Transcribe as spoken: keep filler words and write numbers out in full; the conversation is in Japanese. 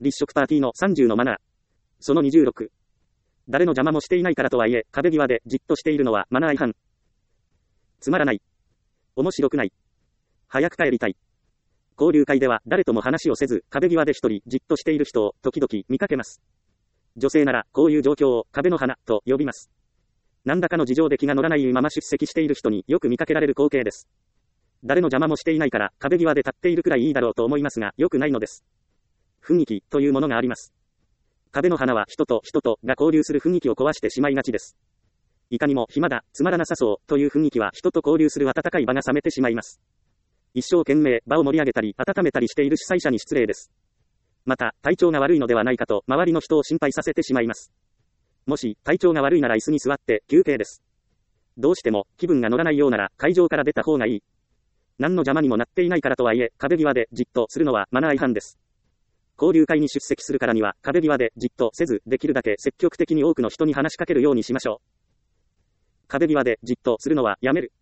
立食パーティーのさんじゅうのマナー。そのにじゅうろく。誰の邪魔もしていないからとはいえ、壁際でじっとしているのはマナー違反。つまらない。面白くない。早く帰りたい。交流会では誰とも話をせず、壁際で一人じっとしている人を時々見かけます。女性ならこういう状況を壁の花と呼びます。何らかの事情で気が乗らないまま出席している人によく見かけられる光景です。誰の邪魔もしていないから壁際で立っているくらいいいだろうと思いますが、良くないのです。雰囲気というものがあります。壁の花は人と人とが交流する雰囲気を壊してしまいがちです。いかにも暇だ、つまらなさそうという雰囲気は人と交流する温かい場が冷めてしまいます。一生懸命場を盛り上げたり温めたりしている主催者に失礼です。また、体調が悪いのではないかと周りの人を心配させてしまいます。もし体調が悪いなら椅子に座って休憩です。どうしても気分が乗らないようなら会場から出た方がいい。何の邪魔にもなっていないからとはいえ、壁際でじっとするのはマナー違反です。交流会に出席するからには壁際でじっとせず、できるだけ積極的に多くの人に話しかけるようにしましょう。壁際でじっとするのはやめる。